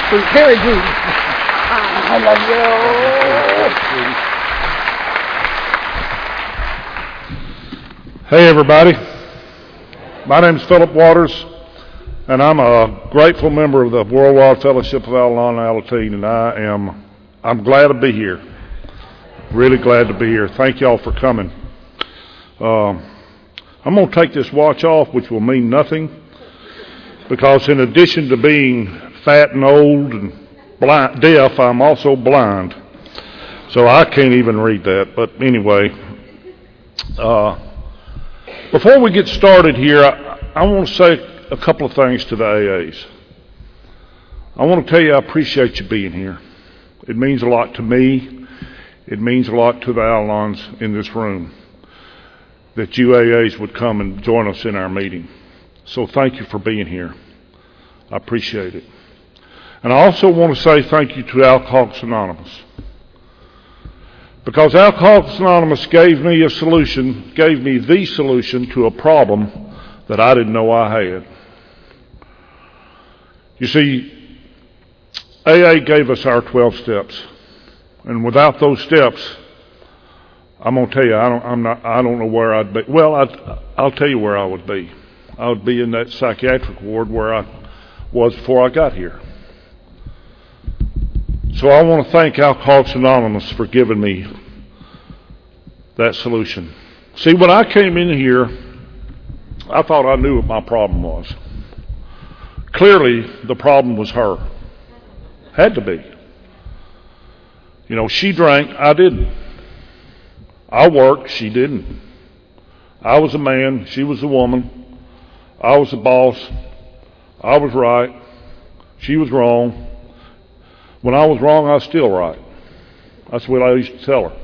Very good. I love you. Hey everybody, my name is Philip Waters, and I'm a grateful member of the Worldwide Fellowship of Al-Anon and Alateen, and I'm glad to be here. Really glad to be here. Thank y'all for coming. I'm going to take this watch off, which will mean nothing, because in addition to being fat and old and deaf, I'm also blind. So I can't even read that. But anyway, before we get started here, I want to say a couple of things to the AAs. I want to tell you I appreciate you being here. It means a lot to me. It means a lot to the Al-Anons in this room that you AAs would come and join us in our meeting. So thank you for being here. I appreciate it. And I also want to say thank you to Alcoholics Anonymous. Because Alcoholics Anonymous gave me the solution to a problem that I didn't know I had. You see, AA gave us our 12 steps. And without those steps, I'm going to tell you, I don't know where I'd be. Well, I'll tell you where I would be. I would be in that psychiatric ward where I was before I got here. So I want to thank Alcoholics Anonymous for giving me that solution. See, when I came in here, I thought I knew what my problem was. Clearly, the problem was her. Had to be. You know, she drank, I didn't. I worked, she didn't. I was a man, she was a woman. I was the boss. I was right. She was wrong. When I was wrong, I was still right. That's what I used to tell her.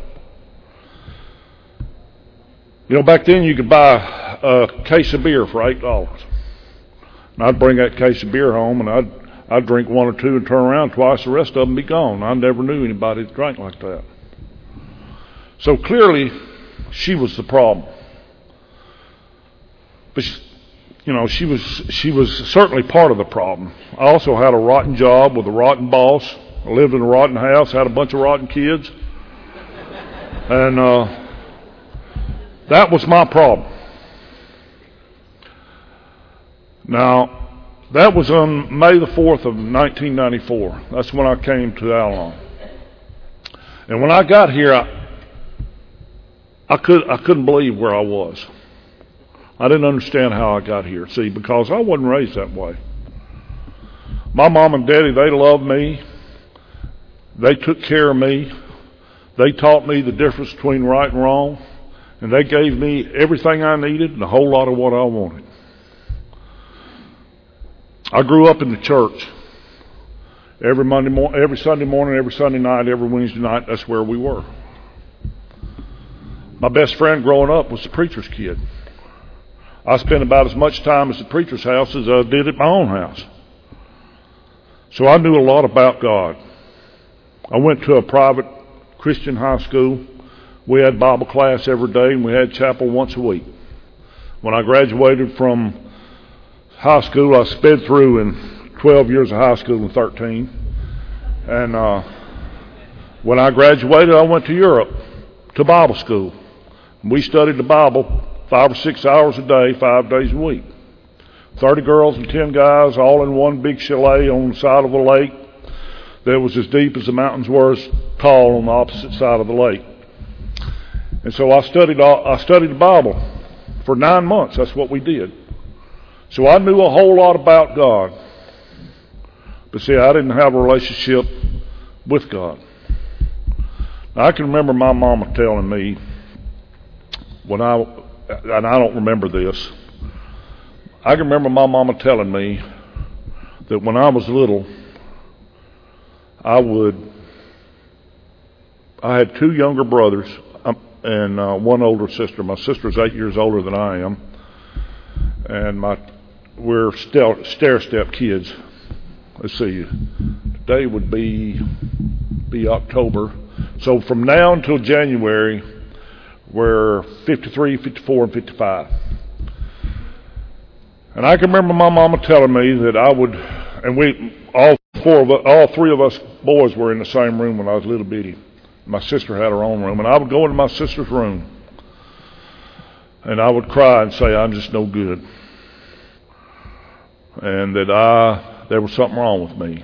You know, back then you could buy a case of beer for $8. And I'd bring that case of beer home, and I'd drink one or two and turn around twice, the rest of them be gone. I never knew anybody that drank like that. So clearly, she was the problem. But she was certainly part of the problem. I also had a rotten job with a rotten boss. I lived in a rotten house, had a bunch of rotten kids. And that was my problem. Now, that was on May the 4th of 1994. That's when I came to Al-Anon. And when I got here, I couldn't believe where I was. I didn't understand how I got here, see, because I wasn't raised that way. My mom and daddy, they loved me. They took care of me. They taught me the difference between right and wrong. And they gave me everything I needed and a whole lot of what I wanted. I grew up in the church. Every Sunday morning, every Sunday night, every Wednesday night, that's where we were. My best friend growing up was the preacher's kid. I spent about as much time at the preacher's house as I did at my own house. So I knew a lot about God. I went to a private Christian high school. We had Bible class every day, and we had chapel once a week. When I graduated from high school, I sped through in 12 years of high school and 13. And when I graduated, I went to Europe to Bible school. We studied the Bible 5 or 6 hours a day, 5 days a week. 30 girls and 10 guys, all in one big chalet on the side of a lake that was as deep as the mountains were as tall on the opposite side of the lake. And so I studied the Bible for 9 months. That's what we did. So I knew a whole lot about God. But see, I didn't have a relationship with God. Now, I can remember my mama telling me and I don't remember this. I can remember my mama telling me that when I was little, I had 2 younger brothers and 1 older sister. My sister's 8 years older than I am, and we're stair-step kids. Let's see, today would be October. So from now until January, we're 53, 54, and 55. And I can remember my mama telling me that all three of us boys were in the same room when I was little bitty. My sister had her own room, and I would go into my sister's room, and I would cry and say, I'm just no good, and that there was something wrong with me.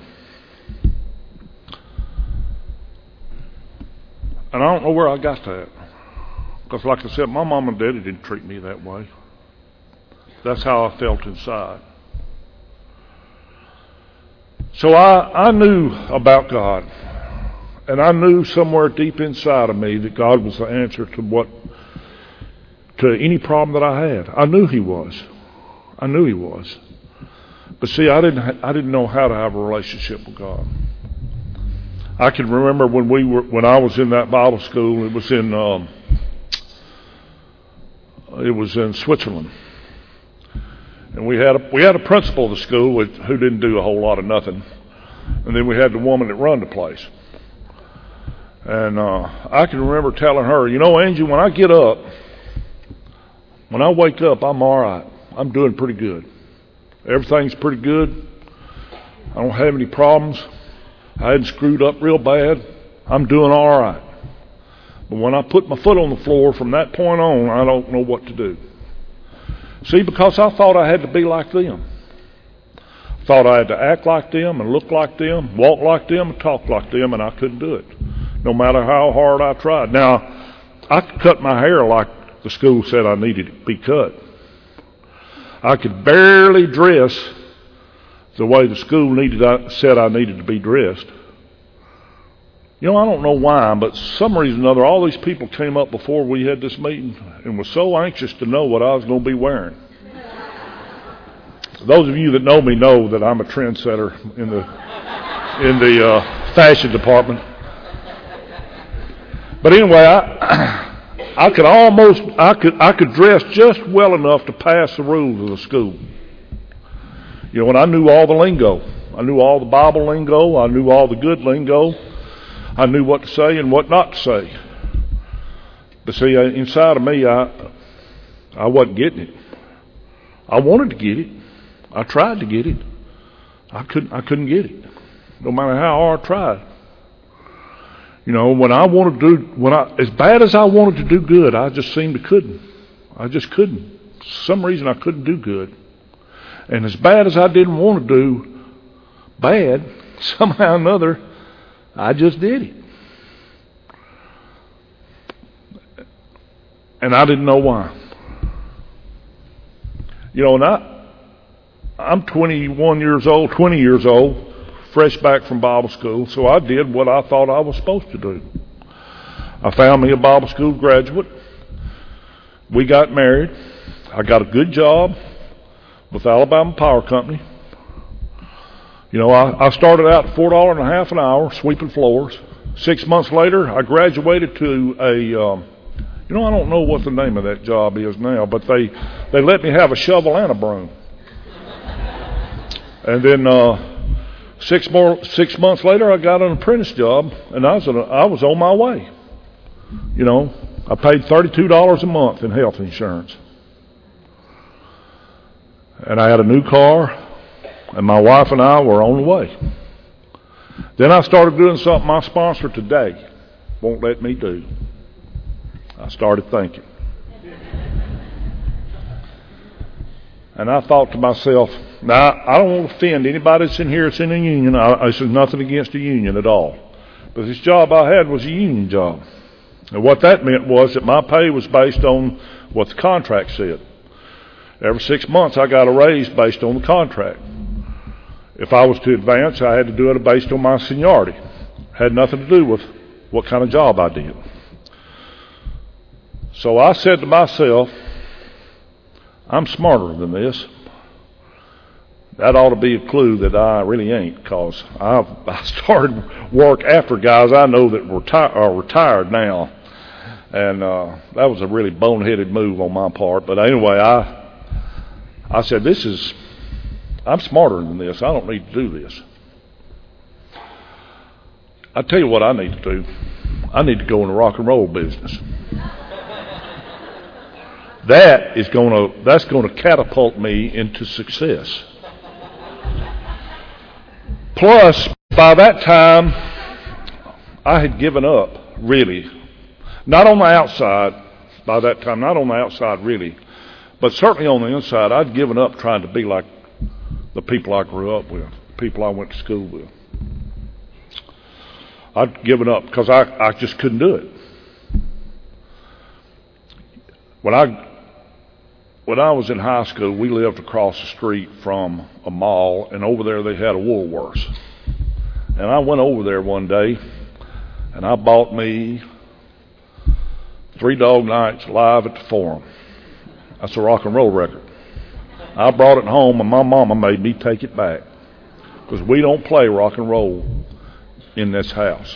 And I don't know where I got that, because like I said, my mom and daddy didn't treat me that way. That's how I felt inside. So I knew about God, and I knew somewhere deep inside of me that God was the answer to any problem that I had. I knew He was. I knew He was. But see, I didn't know how to have a relationship with God. I can remember when I was in that Bible school. It was in Switzerland. And we had a principal of the school who didn't do a whole lot of nothing, and then we had the woman that run the place. And I can remember telling her, Angie, when I wake up, I'm all right. I'm doing pretty good. Everything's pretty good. I don't have any problems. I hadn't screwed up real bad. I'm doing all right. But when I put my foot on the floor, from that point on, I don't know what to do. See, because I thought I had to be like them. I thought I had to act like them and look like them, walk like them and talk like them, and I couldn't do it, no matter how hard I tried. Now, I could cut my hair like the school said I needed it to be cut. I could barely dress the way the school said I needed to be dressed. I don't know why, but for some reason or other, all these people came up before we had this meeting and were so anxious to know what I was going to be wearing. Those of you that know me know that I'm a trendsetter in the fashion department. But anyway, I could dress just well enough to pass the rules of the school. And I knew all the lingo. I knew all the Bible lingo. I knew all the good lingo. I knew what to say and what not to say. But see, inside of me, I wasn't getting it. I wanted to get it. I tried to get it. I couldn't get it, no matter how hard I tried. As bad as I wanted to do good, I just seemed to couldn't. I just couldn't. For some reason, I couldn't do good. And as bad as I didn't want to do bad, somehow or another, I just did it. And I didn't know why. And I'm 20 years old, fresh back from Bible school, so I did what I thought I was supposed to do. I found me a Bible school graduate. We got married. I got a good job with Alabama Power Company. I started out at $4.50 an hour sweeping floors. 6 months later, I graduated to I don't know what the name of that job is now, but they let me have a shovel and a broom. And then 6 months later, I got an apprentice job, and I was on my way. I paid $32 a month in health insurance, and I had a new car. And my wife and I were on the way. Then I started doing something my sponsor today won't let me do. I started thinking. And I thought to myself, now, I don't want to offend anybody that's in here that's in a union. This is nothing against a union at all. But this job I had was a union job. And what that meant was that my pay was based on what the contract said. Every 6 months I got a raise based on the contract. If I was to advance, I had to do it based on my seniority. Had nothing to do with what kind of job I did. So I said to myself, I'm smarter than this. That ought to be a clue that I really ain't, because I started work after guys I know that are retired now. And that was a really boneheaded move on my part. But anyway, I said, I'm smarter than this. I don't need to do this. I tell you what I need to do. I need to go in the rock and roll business. That's going to catapult me into success. Plus, by that time, I had given up, really. Not on the outside, by that time, not on the outside, really. But certainly on the inside, I'd given up trying to be like the people I grew up with, people I went to school with. I'd given up because I just couldn't do it. When I was in high school, we lived across the street from a mall, and over there they had a Woolworths. And I went over there one day, and I bought me Three Dog Nights Live at the Forum. That's a rock and roll record. I brought it home, and my mama made me take it back because we don't play rock and roll in this house.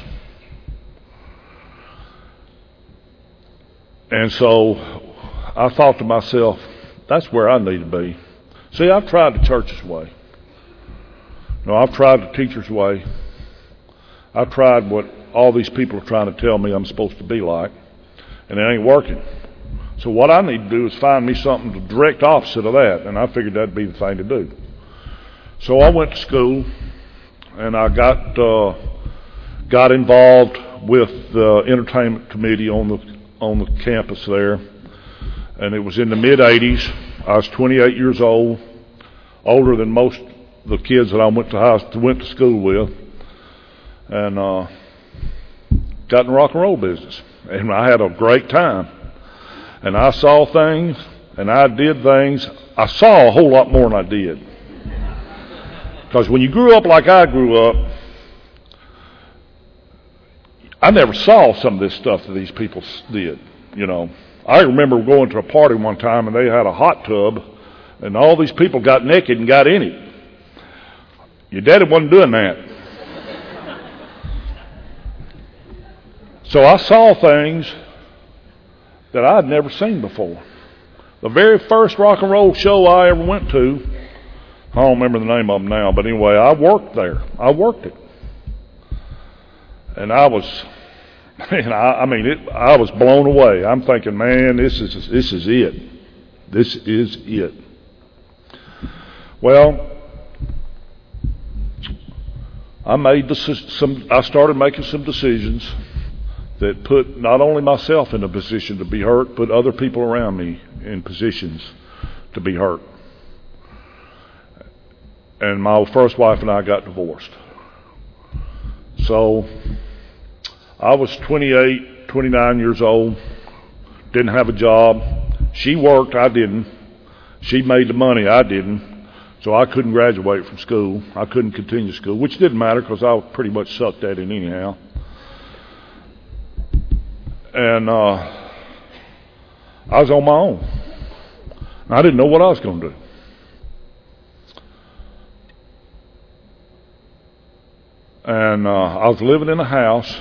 And so I thought to myself, that's where I need to be. See, I've tried the church's way. No, I've tried the teacher's way. I've tried what all these people are trying to tell me I'm supposed to be like, and it ain't working. So what I need to do is find me something the direct opposite of that, and I figured that'd be the thing to do. So I went to school, and I got involved with the entertainment committee on the campus there, and it was in the mid-'80s. I was 28 years old, older than most of the kids that I went to school with, and got in the rock and roll business. And I had a great time. And I saw things, and I did things. I saw a whole lot more than I did. Because when you grew up like I grew up, I never saw some of this stuff that these people did, you know. I remember going to a party one time, and they had a hot tub, and all these people got naked and got in it. Your daddy wasn't doing that. So I saw things that I'd never seen before. The very first rock and roll show I ever went to, I don't remember the name of them now, but anyway, I worked there. I worked it. And I was blown away. I'm thinking, man, this is it. This is it. Well, I started making some decisions that put not only myself in a position to be hurt, but other people around me in positions to be hurt. And my first wife and I got divorced. So I was 28, 29 years old, didn't have a job. She worked, I didn't. She made the money, I didn't. So I couldn't graduate from school. I couldn't continue school, which didn't matter because I pretty much sucked at it anyhow. And I was on my own. I didn't know what I was going to do. And I was living in a house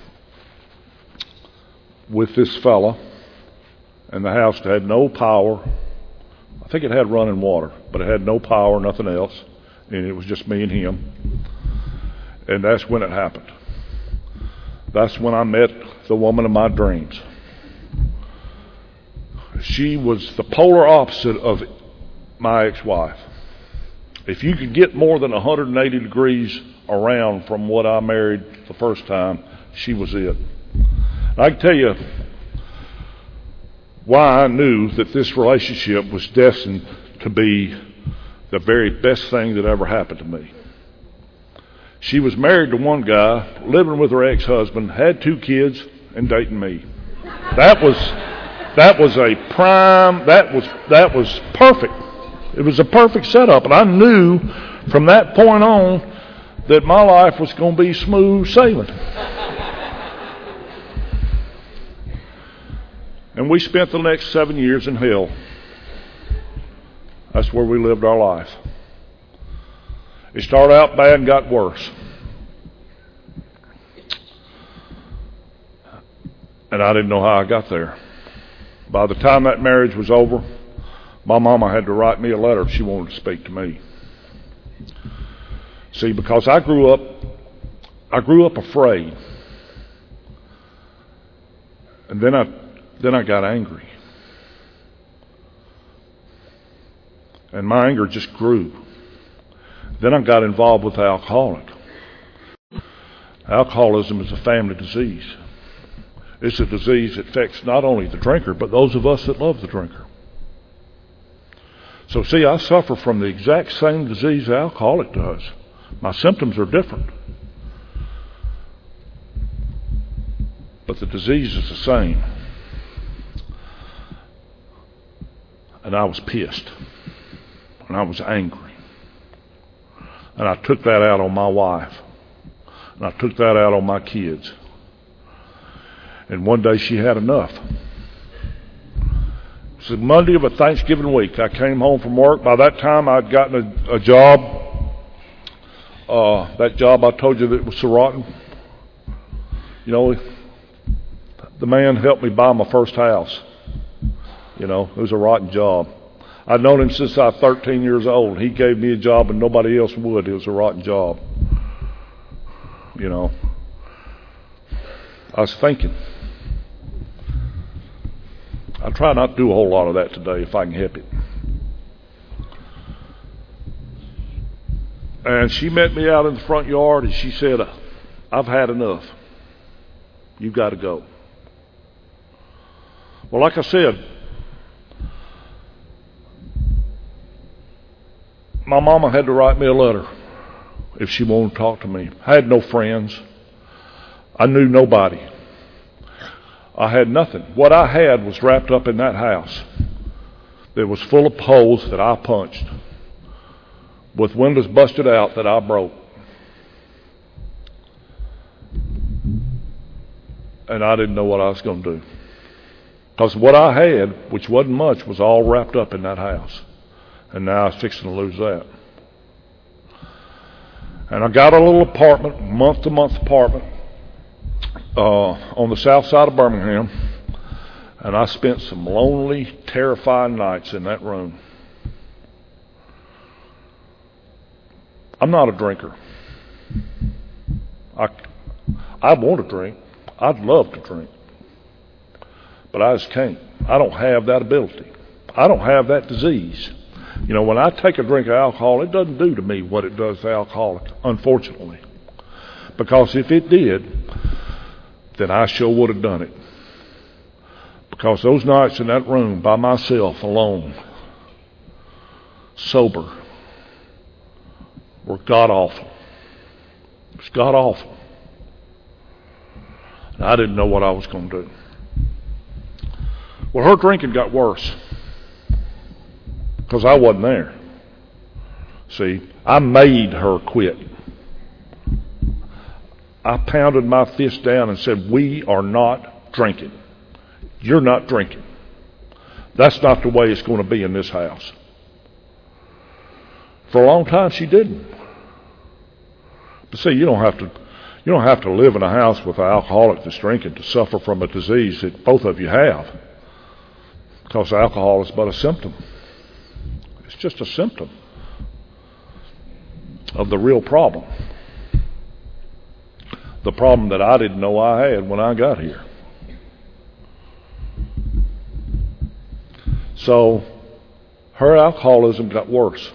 with this fella, and the house had no power. I think it had running water, but it had no power, nothing else, and it was just me and him. And that's when it happened. That's when I met the woman of my dreams. She was the polar opposite of my ex-wife. If you could get more than 180 degrees around from what I married the first time, she was it. I can tell you why I knew that this relationship was destined to be the very best thing that ever happened to me. She was married to one guy, living with her ex-husband, had 2 kids, and dating me. That was perfect. It was a perfect setup, and I knew from that point on that my life was going to be smooth sailing. And we spent the next 7 years in hell. That's where we lived our life. It started out bad and got worse. And I didn't know how I got there. By the time that marriage was over, my mama had to write me a letter if she wanted to speak to me. See, because I grew up afraid. And then I got angry. And my anger just grew. Then I got involved with the alcoholic. Alcoholism is a family disease. It's a disease that affects not only the drinker, but those of us that love the drinker. So see, I suffer from the exact same disease the alcoholic does. My symptoms are different, but the disease is the same. And I was pissed, and I was angry, and I took that out on my wife, and I took that out on my kids. And one day she had enough. It was Monday of a Thanksgiving week. I came home from work. By that time, I'd gotten a job. That job I told you that was so rotten. You know, the man helped me buy my first house. You know, it was a rotten job. I'd known him since I was 13 years old. He gave me a job and nobody else would. It was a rotten job. You know, I was thinking. I try not to do a whole lot of that today if I can help it. And she met me out in the front yard and she said, I've had enough. You've got to go. Well, like I said, my mama had to write me a letter if she wanted to talk to me. I had no friends. I knew nobody. I had nothing. What I had was wrapped up in that house. It was full of holes that I punched, with windows busted out that I broke. And I didn't know what I was going to do. Because what I had, which wasn't much, was all wrapped up in that house. And now I was fixing to lose that. And I got a little apartment, month-to-month apartment, on the south side of Birmingham, and I spent some lonely, terrifying nights in that room. I'm not a drinker. I want to drink. I'd love to drink. But I just can't. I don't have that ability. I don't have that disease. You know, when I take a drink of alcohol, it doesn't do to me what it does to alcoholics, unfortunately. Because if it did, then I sure would have done it. Because those nights in that room by myself, alone, sober, were god-awful. It was god-awful. And I didn't know what I was going to do. Well, her drinking got worse. Because I wasn't there. See, I made her quit. I pounded my fist down and said, we are not drinking. You're not drinking. That's not the way it's going to be in this house. For a long time she didn't. But see, you don't have to live in a house with an alcoholic that's drinking to suffer from a disease that both of you have. Because alcohol is but a symptom. It's just a symptom of the real problem. The problem that I didn't know I had when I got here. So her alcoholism got worse.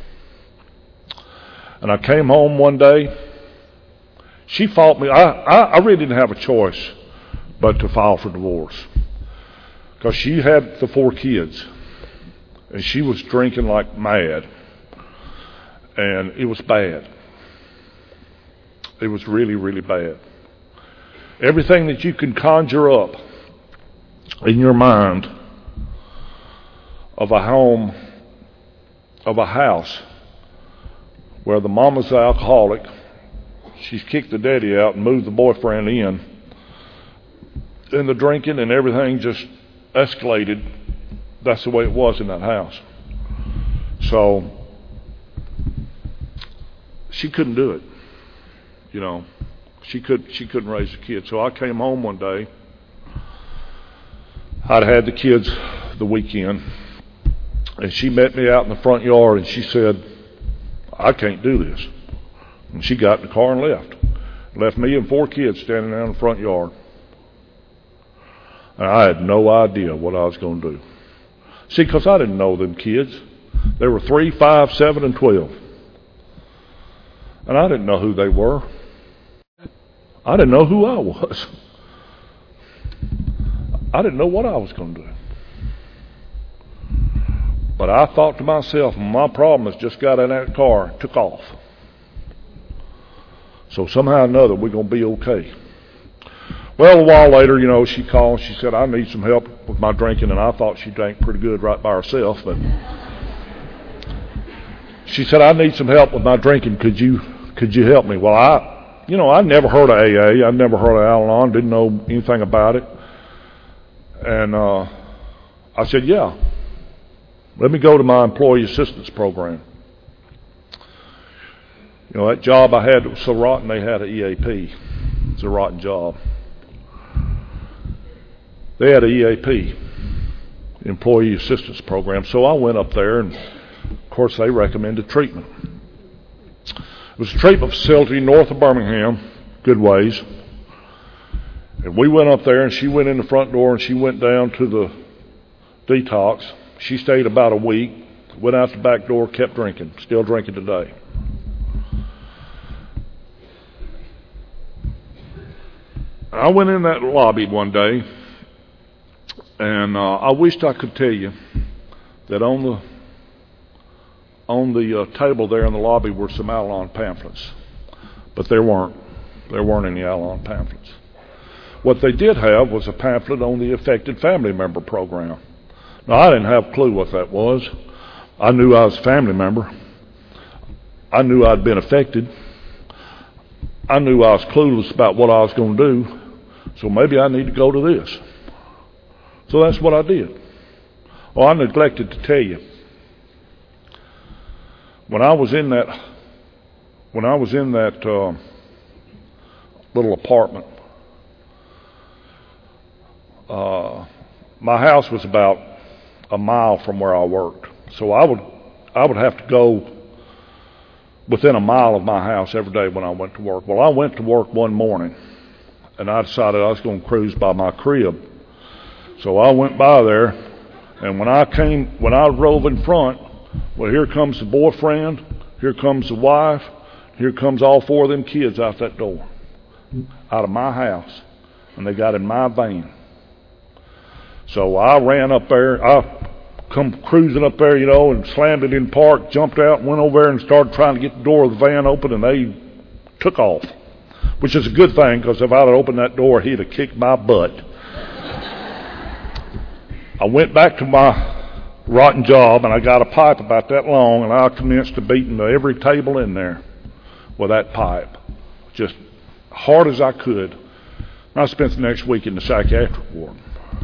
And I came home one day. She fought me. I really didn't have a choice but to file for divorce. Because she had the 4 kids. And she was drinking like mad. And it was bad. It was really, really bad. Everything that you can conjure up in your mind of a home, of a house, where the mama's the alcoholic, she's kicked the daddy out and moved the boyfriend in, and the drinking and everything just escalated. That's the way it was in that house. So she couldn't do it. You know, she couldn't raise a kid. So I came home one day. I'd had the kids the weekend, and she met me out in the front yard, and she said, I can't do this. And she got in the car and left. Left me and 4 kids standing there in the front yard. And I had no idea what I was going to do. See, because I didn't know them kids. They were 3, 5, 7, and 12. And I didn't know who they were. I didn't know who I was. I didn't know what I was going to do. But I thought to myself, my problem is just got in that car and took off. So somehow or another, we're going to be okay. Well, a while later, she called and she said, I need some help with my drinking. And I thought she drank pretty good right by herself. But she said, I need some help with my drinking. Could you help me? Well, I never heard of AA. I never heard of Al-Anon. Didn't know anything about it. And I said, yeah. Let me go to my employee assistance program. That job I had was so rotten, they had an EAP. It's a rotten job. They had an EAP, Employee Assistance Program. So I went up there, and of course they recommended treatment. It was a treatment facility north of Birmingham, good ways. And we went up there, and she went in the front door, and she went down to the detox. She stayed about a week, went out the back door, kept drinking, still drinking today. I went in that lobby one day, and I wished I could tell you that on the table there in the lobby were some Al-Anon pamphlets, but there weren't. There weren't any Al-Anon pamphlets. What they did have was a pamphlet on the Affected Family Member Program. Now, I didn't have a clue what that was. I knew I was a family member. I knew I'd been affected. I knew I was clueless about what I was going to do. So maybe I need to go to this. So that's what I did. Oh, I neglected to tell you. When I was in that little apartment, my house was about a mile from where I worked. So I would have to go within a mile of my house every day when I went to work. Well, I went to work one morning, and I decided I was going to cruise by my crib. So I went by there, and when I drove in front, well, here comes the boyfriend, here comes the wife, here comes all four of them kids out that door, out of my house, and they got in my van. So I ran up there, I come cruising up there, and slammed it in park, jumped out, and went over there and started trying to get the door of the van open, and they took off, which is a good thing, because if I'd have opened that door, he'd have kicked my butt. I went back to my rotten job, and I got a pipe about that long, and I commenced to beating every table in there with that pipe, just hard as I could. And I spent the next week in the psychiatric ward.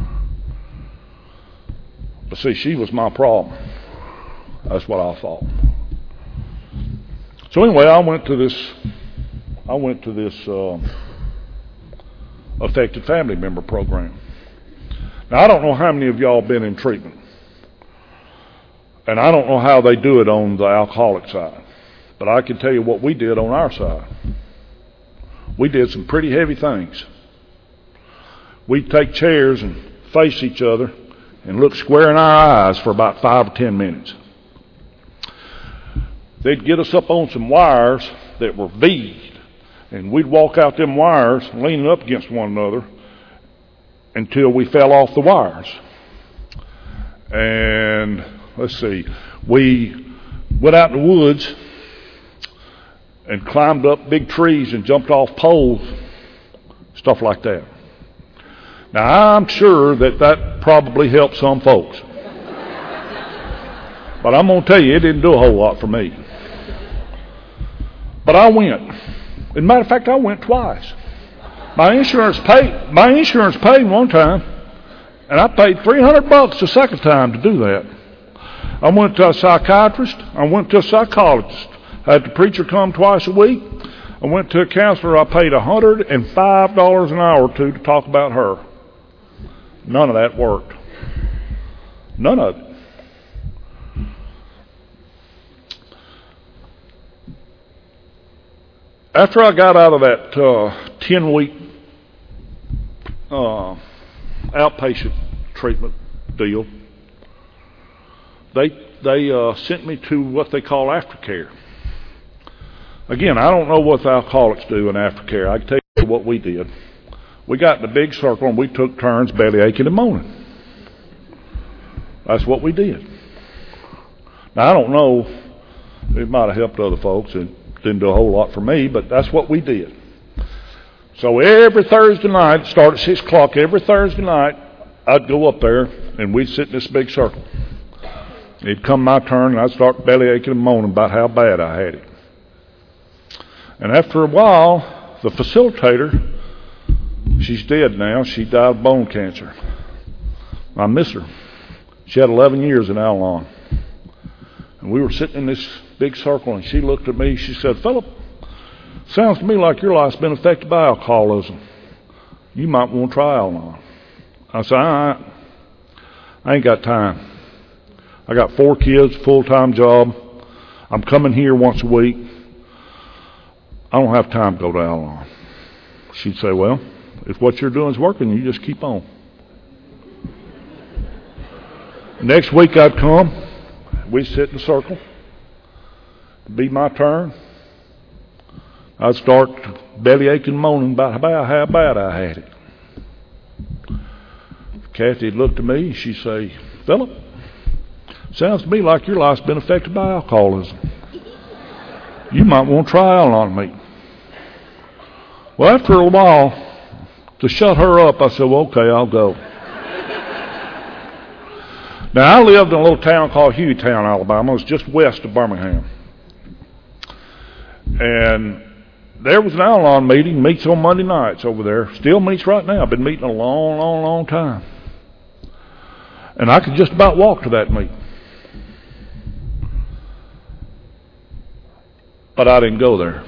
But see, she was my problem. That's what I thought. So anyway, I went to this Affected Family Member Program. Now, I don't know how many of y'all have been in treatment. And I don't know how they do it on the alcoholic side. But I can tell you what we did on our side. We did some pretty heavy things. We'd take chairs and face each other and look square in our eyes for about 5 or 10 minutes. They'd get us up on some wires that were V'd, and we'd walk out them wires leaning up against one another until we fell off the wires. And let's see, we went out in the woods and climbed up big trees and jumped off poles, stuff like that. Now, I'm sure that probably helped some folks. But I'm going to tell you, it didn't do a whole lot for me. But I went. As a matter of fact, I went twice. My insurance paid one time, and I paid $300 the second time to do that. I went to a psychiatrist. I went to a psychologist. I had the preacher come twice a week. I went to a counselor I paid $105 an hour to talk about her. None of that worked. None of it. After I got out of that 10-week outpatient treatment deal, they sent me to what they call aftercare. Again, I don't know what the alcoholics do in aftercare. I can tell you what we did. We got in a big circle and we took turns belly aching and moaning. That's what we did. Now, I don't know, it might have helped other folks. It didn't do a whole lot for me, but that's what we did. So every Thursday night, start at 6 o'clock, every Thursday night, I'd go up there and we'd sit in this big circle. It'd come my turn and I'd start belly aching and moaning about how bad I had it. And after a while, the facilitator, she's dead now, she died of bone cancer. I miss her. She had 11 years in Al-Anon. And we were sitting in this big circle and she looked at me, she said, "Philip, sounds to me like your life's been affected by alcoholism. You might want to try Al-Anon." I said, I ain't got time. I got 4 kids, full-time job. I'm coming here once a week. I don't have time to go to Al-Anon. She'd say, "Well, if what you're doing is working, you just keep on." Next week I'd come. We'd sit in a circle. It'd be my turn. I'd start belly aching and moaning about how bad I had it. Kathy'd look to me and she'd say, "Philip, sounds to me like your life's been affected by alcoholism. You might want to try Al-Anon meeting." Well, after a while, to shut her up, I said, "Well, okay, I'll go." Now, I lived in a little town called Hueytown, Alabama. It was just west of Birmingham. And there was an Al-Anon meeting, meets on Monday nights over there. Still meets right now. Been meeting a long, long, long time. And I could just about walk to that meeting. But I didn't go there.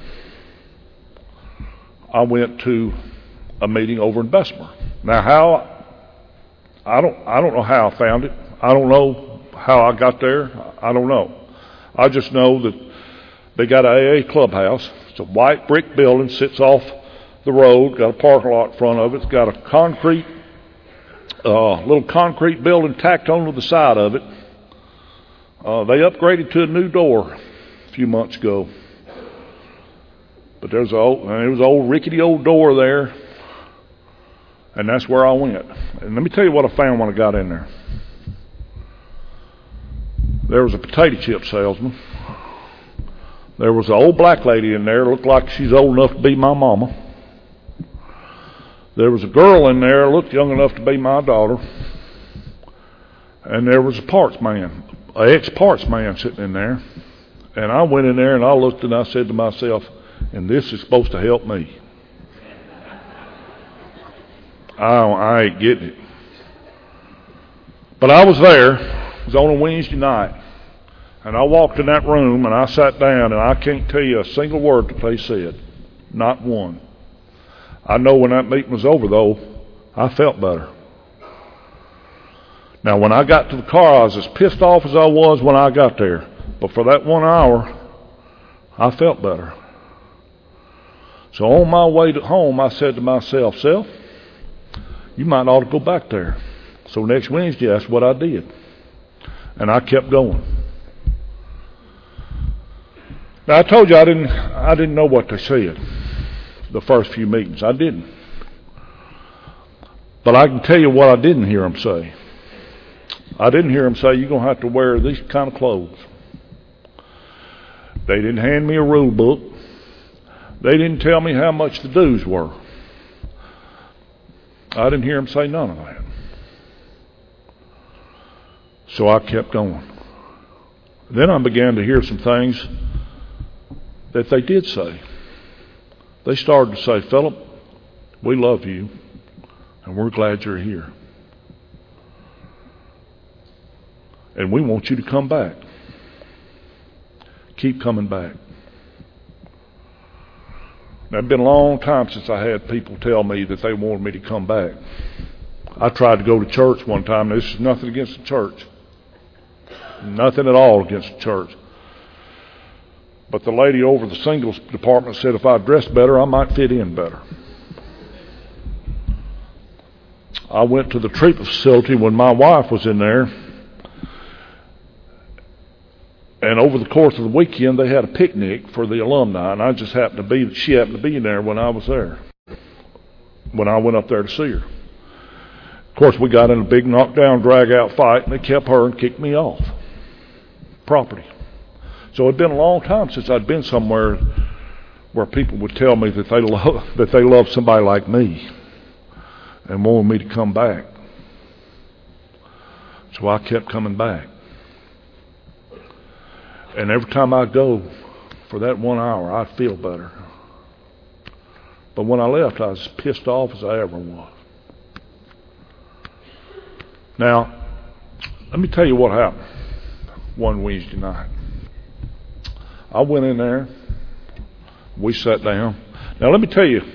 I went to a meeting over in Bessemer. Now, I don't know how I found it. I don't know how I got there. I don't know. I just know that they got an AA clubhouse. It's a white brick building, sits off the road, got a parking lot in front of it. It's got a little concrete building tacked onto the side of it. They upgraded to a new door a few months ago. But there was an old rickety old door there. And that's where I went. And let me tell you what I found when I got in there. There was a potato chip salesman. There was an old black lady in there, looked like she's old enough to be my mama. There was a girl in there, looked young enough to be my daughter. And there was a parts man, an ex-parts man sitting in there. And I went in there and I looked and I said to myself, "And this is supposed to help me. I ain't getting it." But I was there. It was on a Wednesday night. And I walked in that room and I sat down and I can't tell you a single word that they said. Not one. I know when that meeting was over, though, I felt better. Now, when I got to the car, I was as pissed off as I was when I got there. But for that 1 hour, I felt better. So on my way home, I said to myself, "Self, you might ought to go back there." So next Wednesday, that's what I did. And I kept going. Now, I told you I didn't know what they said the first few meetings. I didn't. But I can tell you what I didn't hear them say. I didn't hear them say, "You're going to have to wear these kind of clothes." They didn't hand me a rule book. They didn't tell me how much the dues were. I didn't hear them say none of that. So I kept going. Then I began to hear some things that they did say. They started to say, "Philip, we love you, and we're glad you're here. And we want you to come back. Keep coming back." Now, it's been a long time since I had people tell me that they wanted me to come back. I tried to go to church one time. Now, this is nothing against the church. Nothing at all against the church. But the lady over the singles department said if I dressed better, I might fit in better. I went to the treatment facility when my wife was in there. And over the course of the weekend, they had a picnic for the alumni, and she happened to be in there when I was there, when I went up there to see her. Of course, we got in a big knockdown, drag-out fight, and they kept her and kicked me off property. So it'd been a long time since I'd been somewhere where people would tell me that they love somebody like me and wanted me to come back. So I kept coming back. And every time I go for that 1 hour, I'd feel better. But when I left, I was as pissed off as I ever was. Now, let me tell you what happened one Wednesday night. I went in there. We sat down. Now, let me tell you,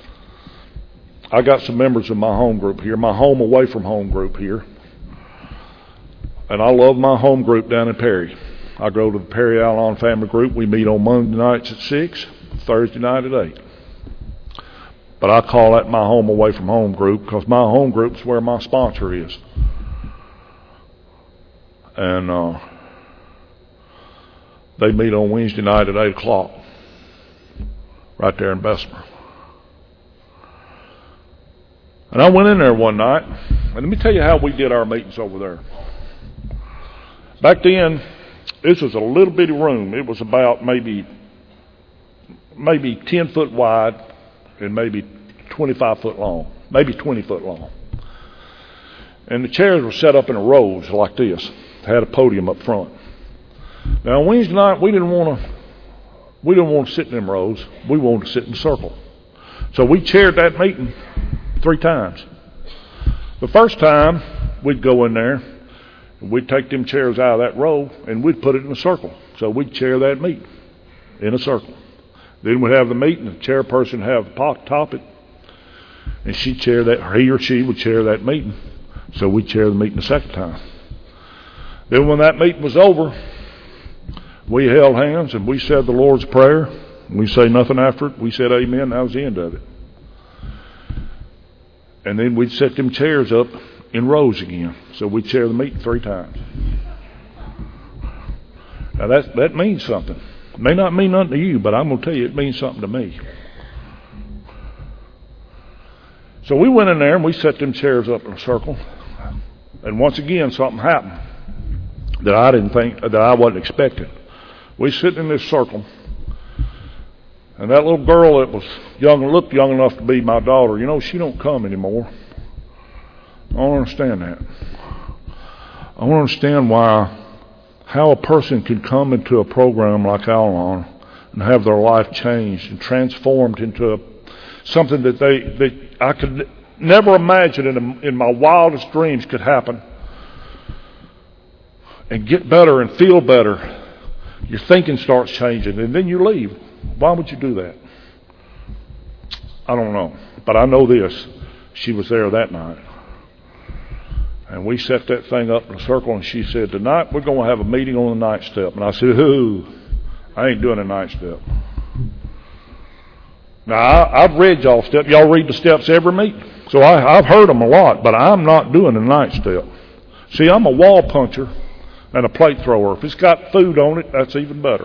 I got some members of my home group here, my home away from home group here. And I love my home group down in Perry. I go to the Perry Alon family group. We meet on Monday nights at 6, Thursday night at 8. But I call that my home away from home group because my home group's where my sponsor is. And they meet on Wednesday night at 8 o'clock right there in Bessemer. And I went in there one night, and let me tell you how we did our meetings over there. Back then, this was a little bitty room. It was about maybe 10 foot wide and maybe 25 foot long, maybe 20 foot long. And the chairs were set up in rows like this. Had a podium up front. Now on Wednesday night, we didn't want to sit in them rows. We wanted to sit in a circle. So we chaired that meeting 3 times. The first time, we'd go in there, and we'd take them chairs out of that row, and we'd put it in a circle. So we'd chair that meeting in a circle. Then we'd have the meeting, the chairperson would have the topic, and she'd chair that, or he or she would chair that meeting. So we'd chair the meeting the second time. Then when that meeting was over, we held hands and we said the Lord's Prayer. We say nothing after it. We said amen. That was the end of it. And then we'd set them chairs up in rows again. So we'd chair the meeting 3 times. Now that means something. It may not mean nothing to you, but I'm going to tell you it means something to me. So we went in there and we set them chairs up in a circle. And once again something happened that I didn't think, that I wasn't expecting. We sit in this circle, and that little girl that was looked young enough to be my daughter, she don't come anymore. I don't understand that. I don't understand how a person can come into a program like Al-Anon and have their life changed and transformed into something that I could never imagine in my wildest dreams could happen, and get better and feel better. Your thinking starts changing, and then you leave. Why would you do that? I don't know. But I know this. She was there that night. And we set that thing up in a circle, and she said, tonight we're going to have a meeting on the night step. And I said, I ain't doing a night step. Now, I've read y'all steps. Y'all read the steps every meeting. So I've heard them a lot, but I'm not doing a night step. See, I'm a wall puncher and a plate thrower. If it's got food on it, that's even better.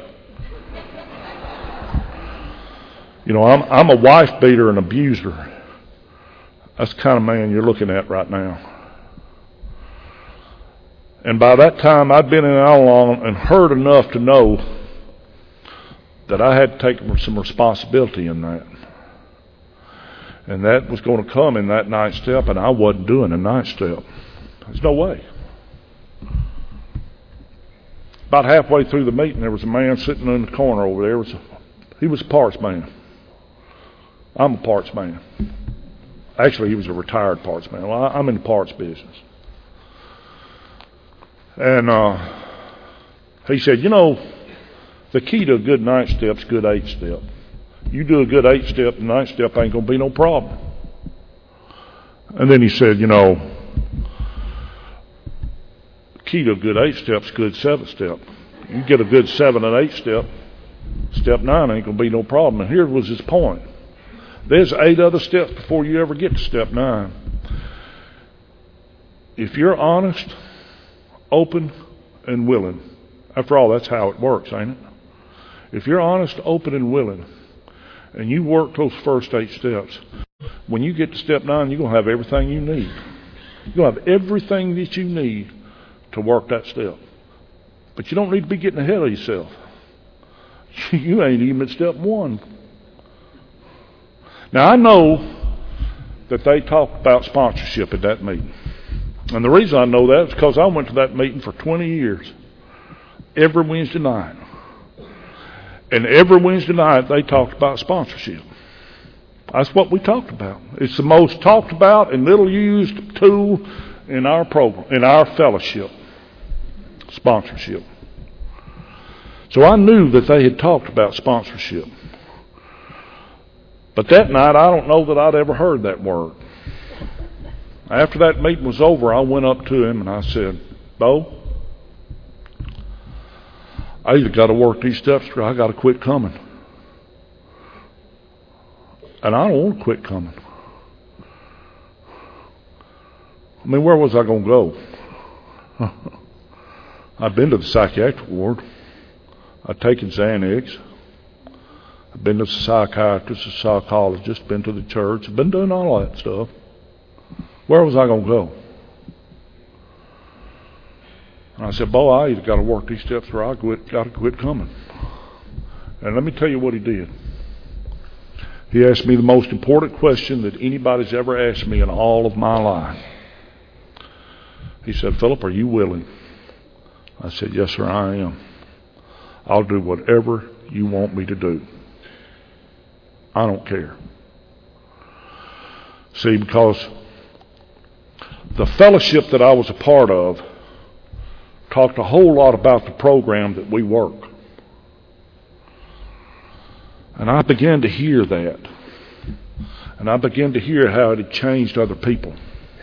I'm a wife beater and abuser. That's the kind of man you're looking at right now. And by that time, I'd been in Al-Anon and heard enough to know that I had to take some responsibility in that. And that was going to come in that night step, and I wasn't doing a night step. There's no way. About halfway through the meeting, there was a man sitting in the corner over there. He was a parts man. I'm a parts man. Actually, he was a retired parts man. Well, I'm in the parts business. And he said, the key to a good night step is good 8 step. You do a good 8 step, the 9 step ain't going to be no problem. And then he said, key to a good 8 step is good 7 step. You get a good 7 and 8 step, step 9 ain't going to be no problem. And here was his point. There's 8 other steps before you ever get to step 9. If you're honest, open, and willing, After all, that's how it works, ain't it? If you're honest, open, and willing, and you work those first 8 steps, when you get to step 9, you're going to have everything you need. You're going to have everything that you need to work that step. But you don't need to be getting ahead of yourself. You ain't even at step 1. Now, I know that they talked about sponsorship at that meeting. And the reason I know that is because I went to that meeting for 20 years, every Wednesday night. And every Wednesday night they talked about sponsorship. That's what we talked about. It's the most talked about and little used tool in our program, in our fellowship. Sponsorship. So I knew that they had talked about sponsorship. But that night, I don't know that I'd ever heard that word. After that meeting was over, I went up to him and I said, Bo, I either got to work these steps or I got to quit coming. And I don't want to quit coming. I mean, where was I going to go? I've been to the psychiatric ward. I've taken Xanax. I've been to the psychiatrist, the psychologist, been to the church. I've been doing all that stuff. Where was I going to go? And I said, Bo, I either got to work these steps or I got to quit coming. And let me tell you what he did. He asked me the most important question that anybody's ever asked me in all of my life. He said, Philip, are you willing? I said, yes, sir, I am. I'll do whatever you want me to do. I don't care. See, because the fellowship that I was a part of talked a whole lot about the program that we work. And I began to hear that. And I began to hear how it had changed other people.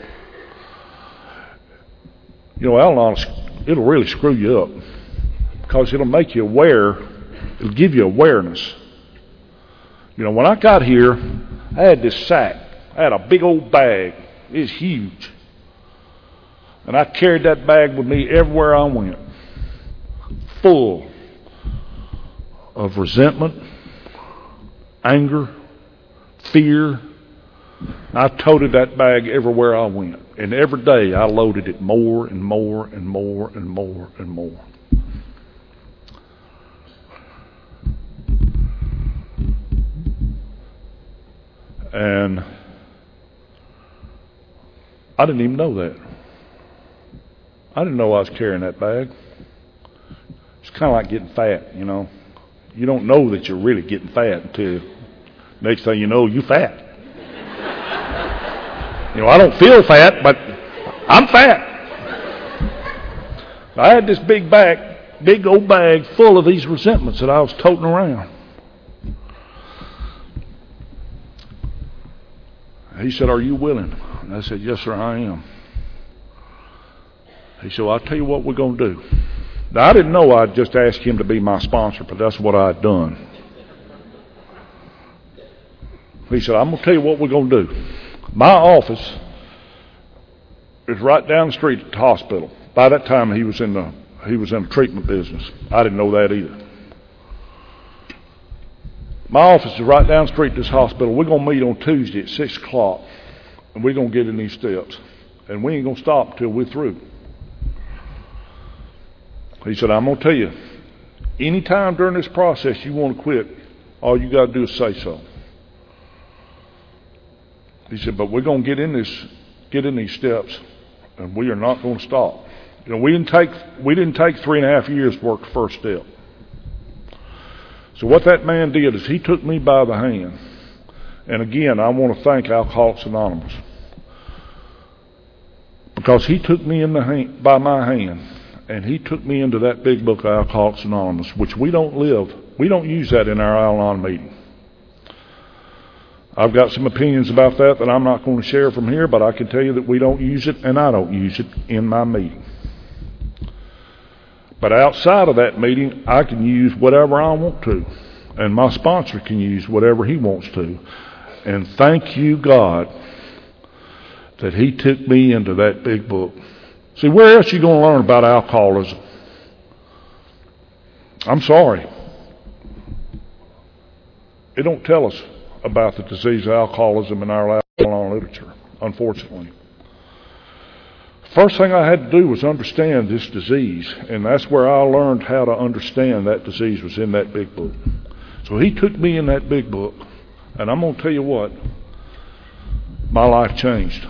You know, Al-Anon, it'll really screw you up. Because it'll make you aware. It'll give you awareness. You know, when I got here, I had this sack. I had a big old bag. It was huge. And I carried that bag with me everywhere I went. Full of resentment, anger, fear. I toted that bag everywhere I went. And every day I loaded it more and more and more and more and more. And I didn't even know that. I didn't know I was carrying that bag. It's kind of like getting fat, you know. You don't know that you're really getting fat until next thing you know, you're fat. You know, I don't feel fat, but I'm fat. I had this big old bag full of these resentments that I was toting around. He said, are you willing? And I said, yes, sir, I am. He said, well, I'll tell you what we're going to do. Now, I didn't know I'd just asked him to be my sponsor, but that's what I'd done. He said, I'm going to tell you what we're going to do. My office is right down the street at the hospital. By that time, he was in the treatment business. I didn't know that either. My office is right down the street at this hospital. We're going to meet on Tuesday at 6 o'clock, and we're going to get in these steps. And we ain't going to stop until we're through. He said, I'm going to tell you, anytime during this process you want to quit, all you got to do is say so. He said, but we're going to get in these steps, and we are not going to stop. You know, we didn't take 3.5 years to work the first step. So what that man did is he took me by the hand. And again, I want to thank Alcoholics Anonymous. Because he took me by my hand, and he took me into that big book of Alcoholics Anonymous, which we don't use that in our Al-Anon meeting. I've got some opinions about that I'm not going to share from here, but I can tell you that we don't use it, and I don't use it in my meeting. But outside of that meeting, I can use whatever I want to. And my sponsor can use whatever he wants to. And thank you, God, that he took me into that big book. See, where else are you going to learn about alcoholism? I'm sorry. It don't tell us about the disease of alcoholism in our alcohol literature, unfortunately. First thing I had to do was understand this disease, and that's where I learned how to understand that disease was in that big book. So he took me in that big book, and I'm going to tell you what, my life changed.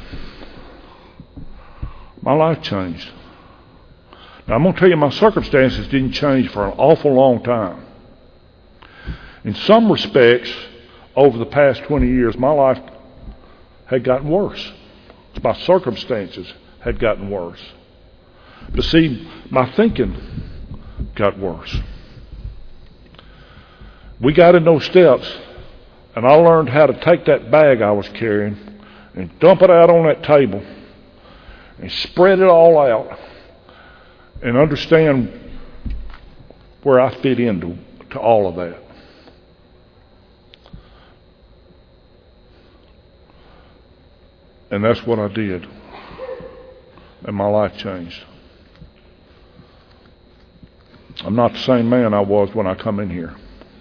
My life changed. Now I'm going to tell you my circumstances didn't change for an awful long time. In some respects, over the past 20 years, my life had gotten worse. My circumstances had gotten worse. But see, my thinking got worse. We got in those steps, and I learned how to take that bag I was carrying and dump it out on that table and spread it all out and understand where I fit into all of that. And that's what I did. And my life changed. I'm not the same man I was when I come in here.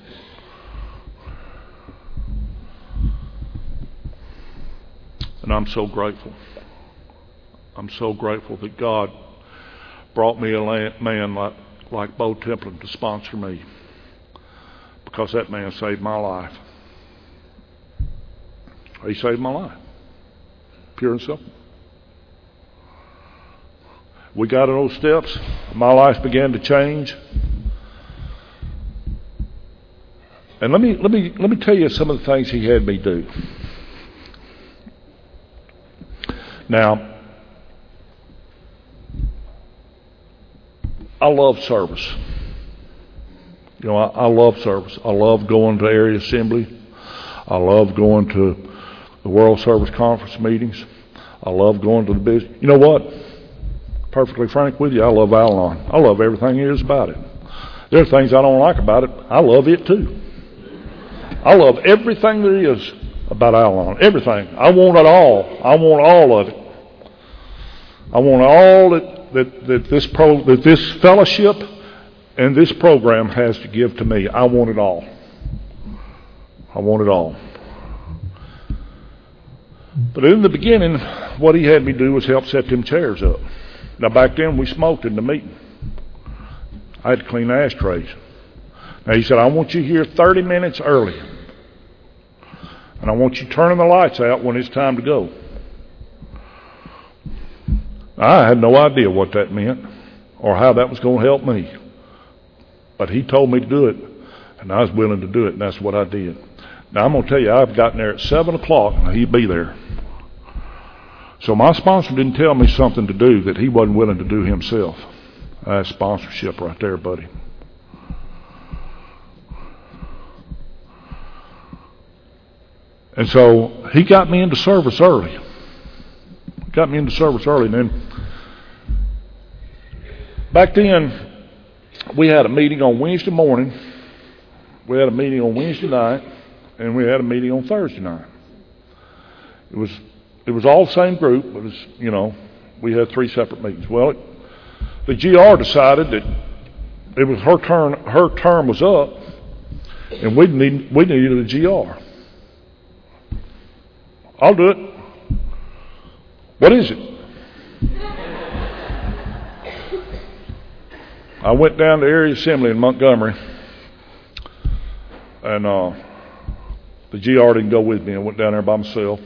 And I'm so grateful. I'm so grateful that God brought me a man like Bo Templin to sponsor me, because that man saved my life. He saved my life. Pure and simple. We got in those steps. My life began to change. And let me tell you some of the things he had me do. Now, I love service. You know, I love service. I love going to area assembly. I love going to the World Service Conference meetings. I love going to the business. You know what? Perfectly frank with you, I love Al-Anon. I love everything there is about it. There are things I don't like about it. I love it too. I love everything there is about Al-Anon. Everything. I want it all. I want all of it. I want all that this fellowship and this program has to give to me. I want it all. I want it all. But in the beginning, what he had me do was help set them chairs up. Now back then we smoked in the meeting. I had to clean the ashtrays. Now he said, I want you here 30 minutes early. And I want you turning the lights out when it's time to go. I had no idea what that meant or how that was going to help me. But he told me to do it, and I was willing to do it, and that's what I did. Now I'm going to tell you, I've gotten there at 7 o'clock, and he'd be there. So my sponsor didn't tell me something to do that he wasn't willing to do himself. That's sponsorship right there, buddy. And so he got me into service early. And then back then, we had a meeting on Wednesday morning, we had a meeting on Wednesday night, and we had a meeting on Thursday night. It was all the same group. It was, you know, we had 3 separate meetings. Well, the GR decided that it was her turn. Her term was up, and we needed a GR. I'll do it. What is it? I went down to area assembly in Montgomery, and the GR didn't go with me. I went down there by myself.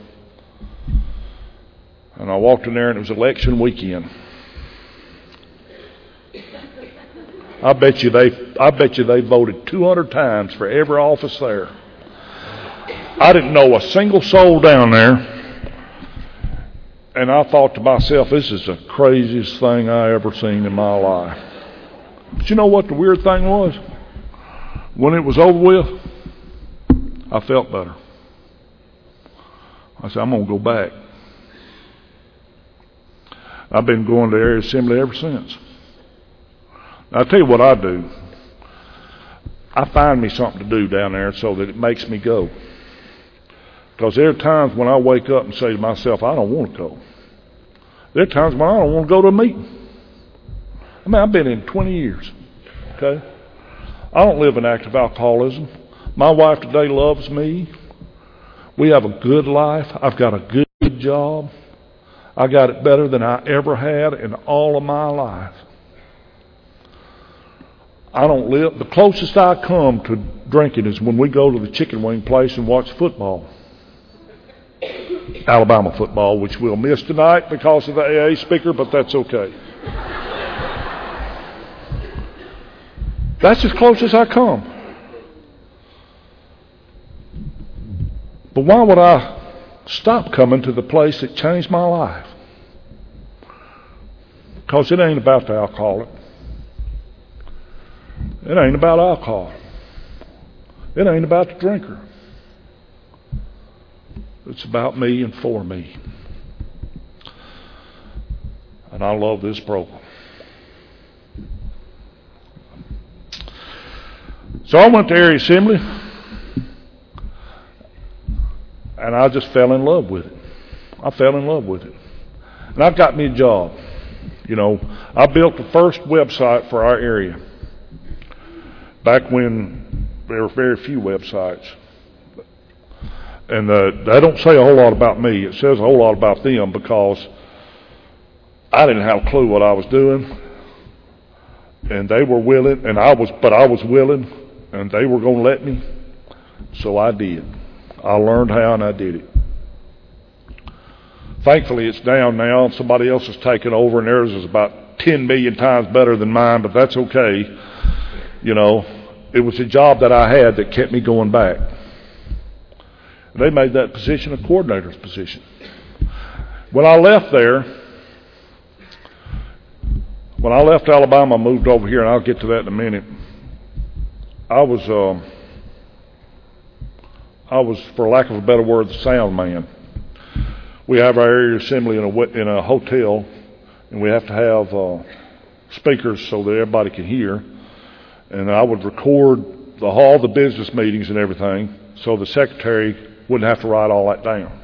And I walked in there, and it was election weekend. I bet you they voted 200 times for every office there. I didn't know a single soul down there, and I thought to myself, this is the craziest thing I ever seen in my life. But you know what the weird thing was? When it was over with, I felt better. I said, I'm going to go back. I've been going to area assembly ever since. I'll tell you what I do. I find me something to do down there so that it makes me go. Because there are times when I wake up and say to myself, I don't want to go. There are times when I don't want to go to a meeting. I mean, I've been in 20 years. Okay? I don't live in active alcoholism. My wife today loves me. We have a good life. I've got a good job. I got it better than I ever had in all of my life. I don't live. The closest I come to drinking is when we go to the chicken wing place and watch football. Alabama football, which we'll miss tonight because of the AA speaker, but that's okay. That's as close as I come. But why would I stop coming to the place that changed my life? Because it ain't about the alcoholic. It ain't about alcohol. It ain't about the drinker. It's about me and for me. And I love this program. So I went to area assembly, and I just fell in love with it. I fell in love with it. And I got me a job. You know, I built the first website for our area. Back when there were very few websites. And they don't say a whole lot about me. It says a whole lot about them because I didn't have a clue what I was doing. And they were willing, and I was willing, and they were going to let me. So I did. I learned how and I did it. Thankfully it's down now and somebody else has taken over, and theirs is about 10 million times better than mine, but that's okay. You know, it was a job that I had that kept me going back. They made that position a coordinator's position. When I left Alabama, I moved over here, and I'll get to that in a minute. I was, for lack of a better word, the sound man. We have our area assembly in a hotel, and we have to have speakers so that everybody can hear. And I would record all the business meetings and everything, so the secretary wouldn't have to write all that down.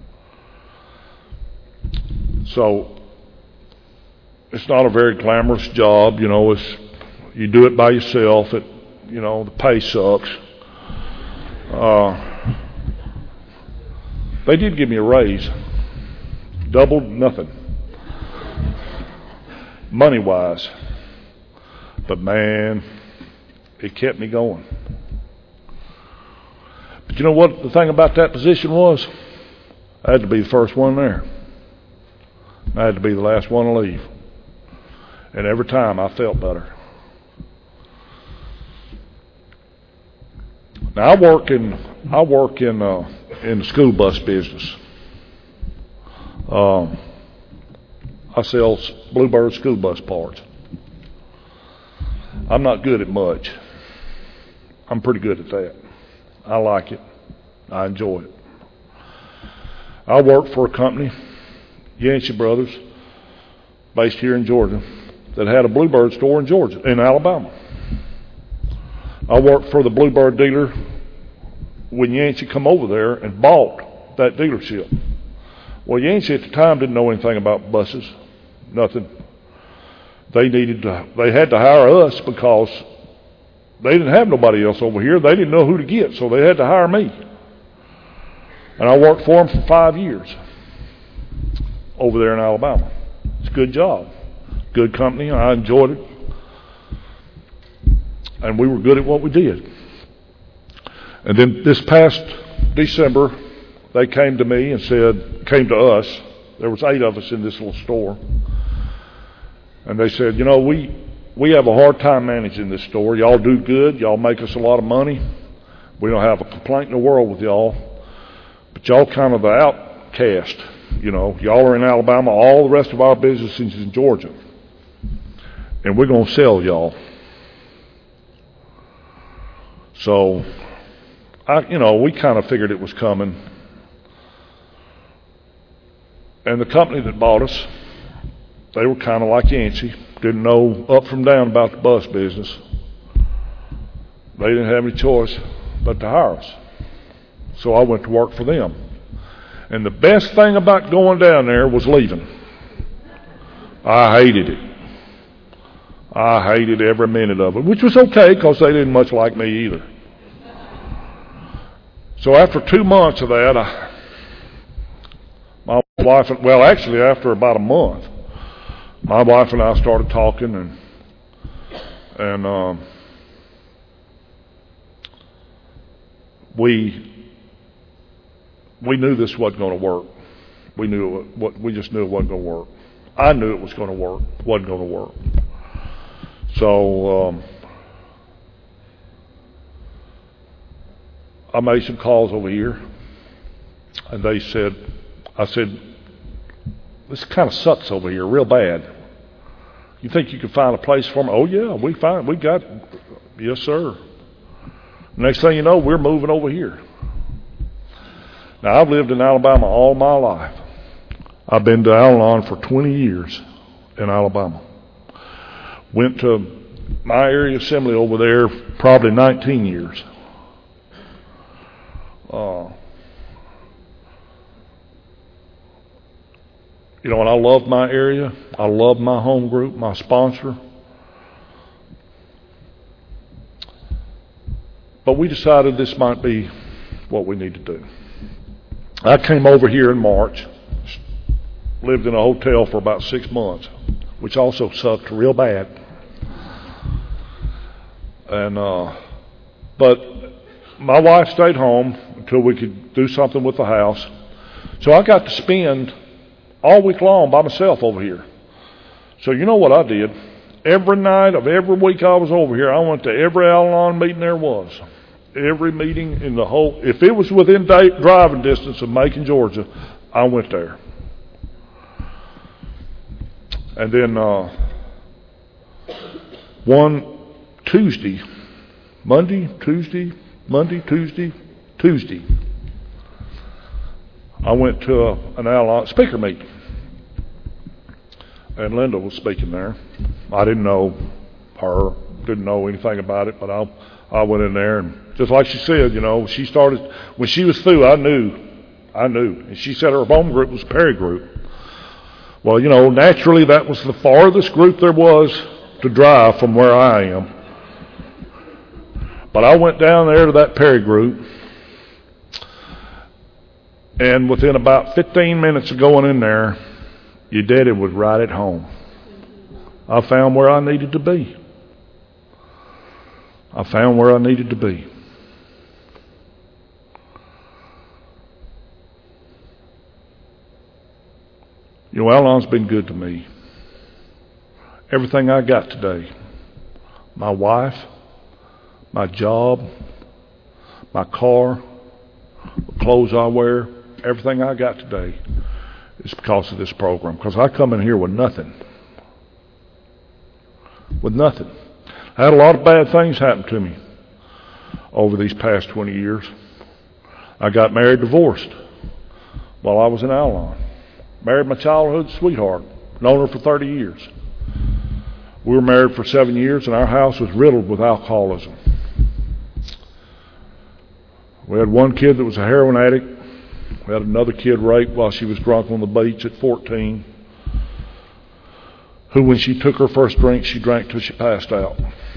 So it's not a very glamorous job, you know. You do it by yourself. The pay sucks. They did give me a raise, doubled nothing, money wise, but man, it kept me going. But you know what the thing about that position was? I had to be the first one there. I had to be the last one to leave. And every time I felt better. Now I work in the school bus business. I sell Bluebird school bus parts. I'm not good at much. I'm pretty good at that. I like it. I enjoy it. I work for a company, Yancey Brothers, based here in Georgia, that had a Bluebird store in Alabama. I worked for the Bluebird dealer when Yancey come over there and bought that dealership. Well, Yancey at the time didn't know anything about buses, nothing. They had to hire us because they didn't have nobody else over here. They didn't know who to get, so they had to hire me. And I worked for them for 5 years over there in Alabama. It's a good job, good company. I enjoyed it. And we were good at what we did. And then this past December, they came to us, there was 8 of us in this little store, and they said, you know, we have a hard time managing this store. Y'all do good. Y'all make us a lot of money. We don't have a complaint in the world with y'all, but y'all kind of the outcast. You know, y'all are in Alabama. All the rest of our business is in Georgia, and we're going to sell y'all. So, we kind of figured it was coming. And the company that bought us, they were kind of like Yancey, didn't know up from down about the bus business. They didn't have any choice but to hire us. So I went to work for them. And the best thing about going down there was leaving. I hated it. I hated every minute of it, which was okay because they didn't much like me either. So after 2 months of that, my wife, well, actually after about a month, my wife and I started talking, and we knew this wasn't going to work. We just knew it wasn't going to work. I knew it was going to work. Wasn't going to work. So I made some calls over here, and I said, this kind of sucks over here real bad. You think you could find a place for me? Oh yeah, we got, yes sir. Next thing you know, we're moving over here. Now I've lived in Alabama all my life. I've been to Al-Anon for 20 years in Alabama. Went to my area assembly over there probably 19 years. And I love my area. I love my home group, my sponsor. But we decided this might be what we need to do. I came over here in March, lived in a hotel for about 6 months, which also sucked real bad. And but my wife stayed home until we could do something with the house. So I got to spend all week long by myself over here. So you know what I did? Every night of every week I was over here, I went to every Al-Anon meeting there was. Every meeting in the whole, if it was within driving distance of Macon, Georgia, I went there. And then one Tuesday, Tuesday, I went to an Al-Anon speaker meeting. And Linda was speaking there. I didn't know her, didn't know anything about it, but I went in there, and just like she said, she started, when she was through, I knew. And she said her home group was Perry group. Well, naturally that was the farthest group there was to drive from where I am. But I went down there to that Perry group, and within about 15 minutes of going in there, your daddy was right at home. I found where I needed to be. Al-Anon's been good to me. Everything I got today, my wife, my job, my car, the clothes I wear, everything I got today is because of this program. Because I come in here with nothing. I had a lot of bad things happen to me over these past 20 years. I got married, divorced while I was in Al-Anon. Married my childhood sweetheart. Known her for 30 years. We were married for 7 years, and our house was riddled with alcoholism. We had one kid that was a heroin addict. We had another kid raped while she was drunk on the beach at 14, who, when she took her first drink, she drank till she passed out.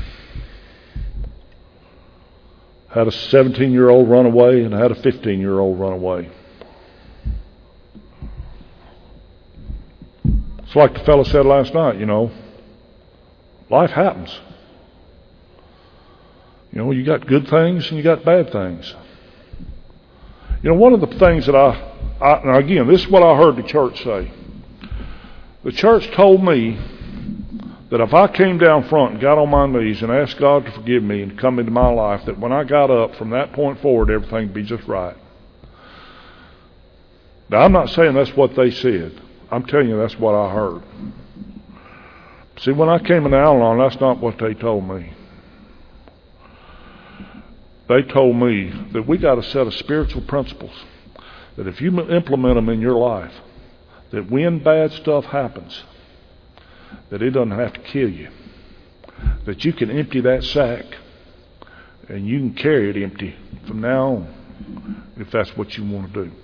Had a 17-year-old run away, and had a 15-year-old run away. It's like the fellow said last night, life happens. You got good things and you got bad things. One of the things that now again, this is what I heard the church say. The church told me that if I came down front and got on my knees and asked God to forgive me and come into my life, that when I got up from that point forward, everything would be just right. Now, I'm not saying that's what they said. I'm telling you that's what I heard. See, when I came into Al-Anon, that's not what they told me. They told me that we got a set of spiritual principles that if you implement them in your life, that when bad stuff happens, that it doesn't have to kill you. That you can empty that sack and you can carry it empty from now on, if that's what you want to do.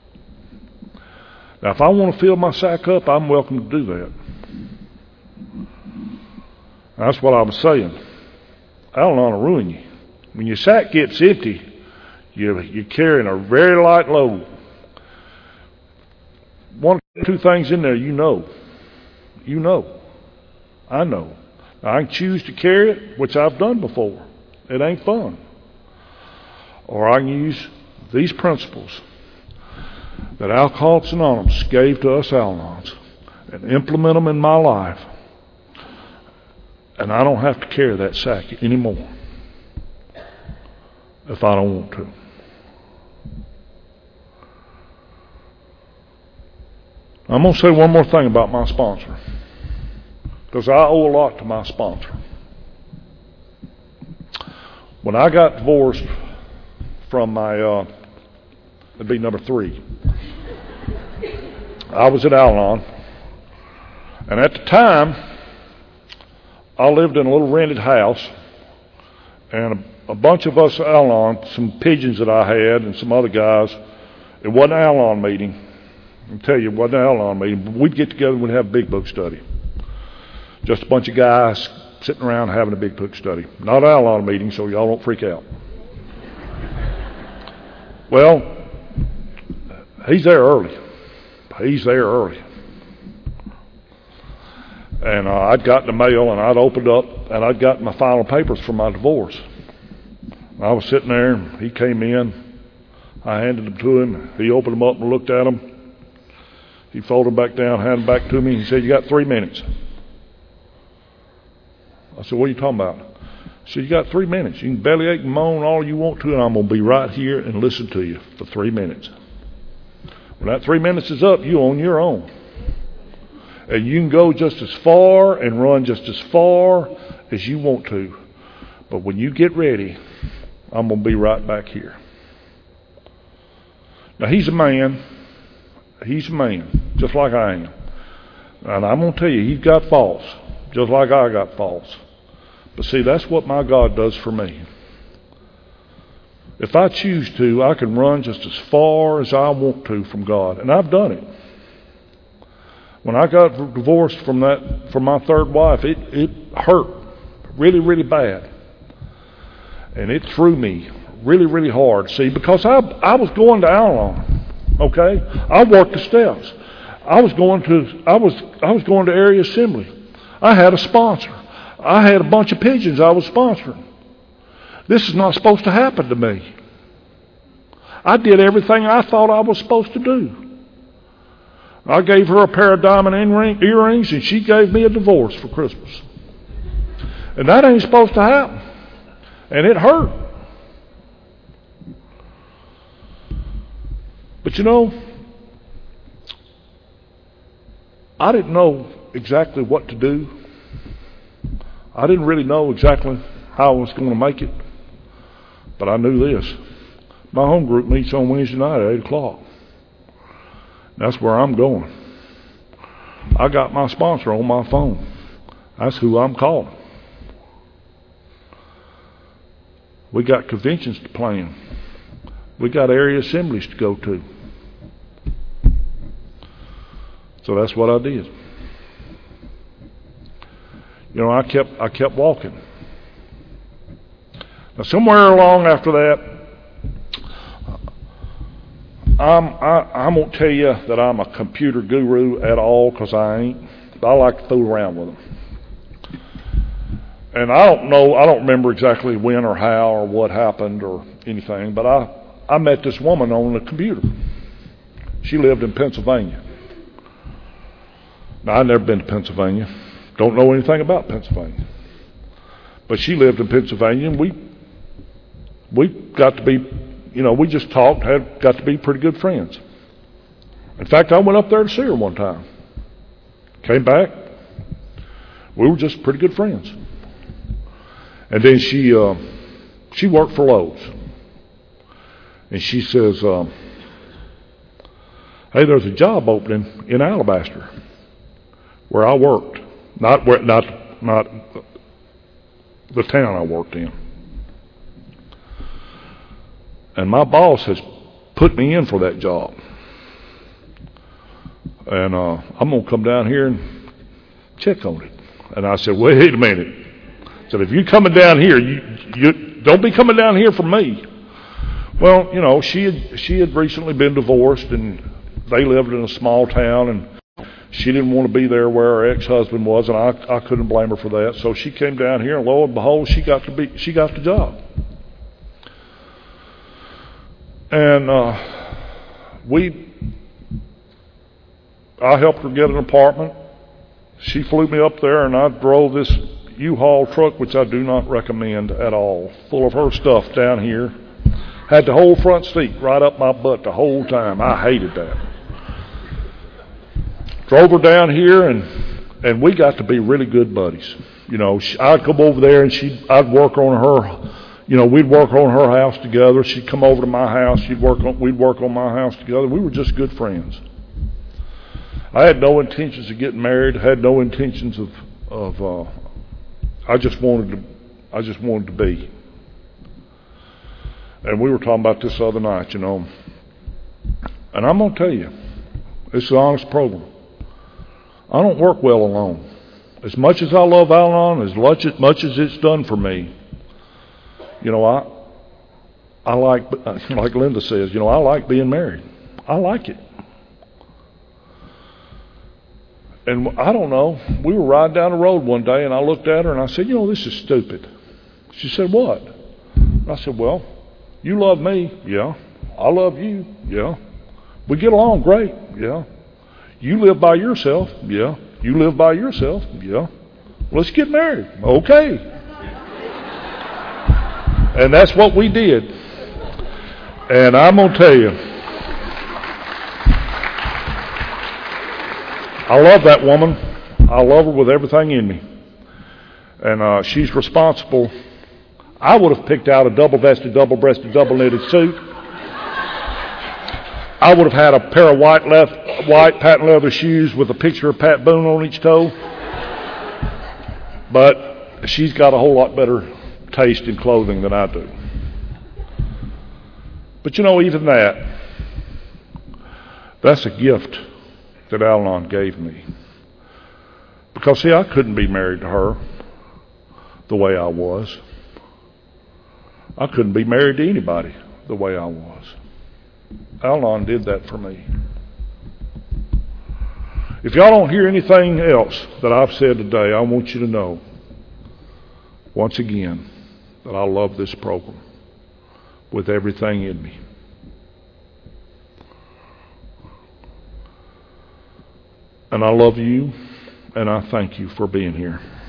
Now, if I want to fill my sack up, I'm welcome to do that. That's what I was saying. Al-Anon will ruin you. When your sack gets empty, you're carrying a very light load. One or two things in there you know. You know. I know. I can choose to carry it, which I've done before. It ain't fun. Or I can use these principles that Alcoholics Anonymous gave to us Al-Anons and implement them in my life. And I don't have to carry that sack anymore if I don't want to. I'm going to say one more thing about my sponsor, because I owe a lot to my sponsor. When I got divorced from my, it'd be number 3, I was at Al-Anon, and at the time, I lived in a little rented house, and a bunch of us Al-Anon, some pigeons that I had and some other guys, it wasn't an Al-Anon meeting. I can tell you, it wasn't an Al-Anon meeting, but we'd get together and we'd have a big book study. Just a bunch of guys sitting around having a big book study. Not an Al-Anon meeting, so y'all don't freak out. Well, he's there early. And I'd gotten the mail, and I'd opened up, and I'd gotten my final papers for my divorce. And I was sitting there, and he came in. I handed them to him. He opened them up and looked at them. He folded them back down, handed them back to me. He said, "You got 3 minutes." I said, "What are you talking about?" He said, "You got 3 minutes. You can bellyache and moan all you want to, and I'm going to be right here and listen to you for 3 minutes. When that 3 minutes is up, you on your own. And you can go just as far and run just as far as you want to. But when you get ready, I'm going to be right back here." Now, he's a man. He's a man, just like I am. And I'm going to tell you, he's got faults, just like I got faults. But see, that's what my God does for me. If I choose to, I can run just as far as I want to from God. And I've done it. When I got divorced from my third wife, it hurt really, really bad. And it threw me really, really hard. See, because I was going to Al-Anon. Okay? I worked the steps. I was going to area assembly. I had a sponsor. I had a bunch of pigeons I was sponsoring. This is not supposed to happen to me. I did everything I thought I was supposed to do. I gave her a pair of diamond earrings, and she gave me a divorce for Christmas. And that ain't supposed to happen. And it hurt. But you know, I didn't know exactly what to do. I didn't really know exactly how I was going to make it. But I knew this. My home group meets on Wednesday night at 8 o'clock. That's where I'm going. I got my sponsor on my phone. That's who I'm calling. We got conventions to plan. We got area assemblies to go to. So that's what I did. You know, I kept walking. Now, somewhere along after that, I won't tell you that I'm a computer guru at all, because I ain't. I like to fool around with them. And I don't remember exactly when or how or what happened or anything, but I met this woman on the computer. She lived in Pennsylvania. Now, I've never been to Pennsylvania. Don't know anything about Pennsylvania. But she lived in Pennsylvania, and we got to be, we just talked, got to be pretty good friends. In fact, I went up there to see her one time. Came back. We were just pretty good friends. And then she worked for Lowe's. And she says, "Hey, there's a job opening in Alabaster where I worked. Not the town I worked in. And my boss has put me in for that job. And I'm going to come down here and check on it." And I said, "Wait a minute. Said, if you're coming down here, you don't be coming down here for me. Well, you know, she had recently been divorced, and they lived in a small town, and she didn't want to be there where her ex-husband was, and I couldn't blame her for that. So she came down here, and lo and behold, she got the job. And I helped her get an apartment. She flew me up there, and I drove this U-Haul truck, which I do not recommend at all, full of her stuff down here. Had the whole front seat right up my butt the whole time. I hated that. Drove her down here, and we got to be really good buddies. You know, I'd come over there, and I'd work on her. You know, we'd work on her house together. She'd come over to my house. We'd work on my house together. We were just good friends. I had no intentions of getting married. Had no intentions of I just wanted to be. And we were talking about this the other night, you know. And I'm going to tell you, this is an honest program. I don't work well alone. As much as I love Al-Anon, as much as it's done for me, you know, I like Linda says, you know, I like being married. I like it. And I don't know, we were riding down the road one day, and I looked at her and I said, you know, this is stupid. She said, what? I said, well, you love me, yeah. I love you, yeah. We get along great, yeah. You live by yourself, yeah. You live by yourself, yeah. Let's get married, okay. And that's what we did. And I'm going to tell you, I love that woman. I love her with everything in me. And she's responsible. I would have picked out a double-vested, double-breasted, double-knitted suit. I would have had a pair of white patent leather shoes with a picture of Pat Boone on each toe. But she's got a whole lot better taste in clothing than I do. But you know, even that's a gift that Al-Anon gave me. Because, see, I couldn't be married to her the way I was. I couldn't be married to anybody the way I was. Al-Anon did that for me. If y'all don't hear anything else that I've said today, I want you to know, once again, that I love this program with everything in me. And I love you, and I thank you for being here.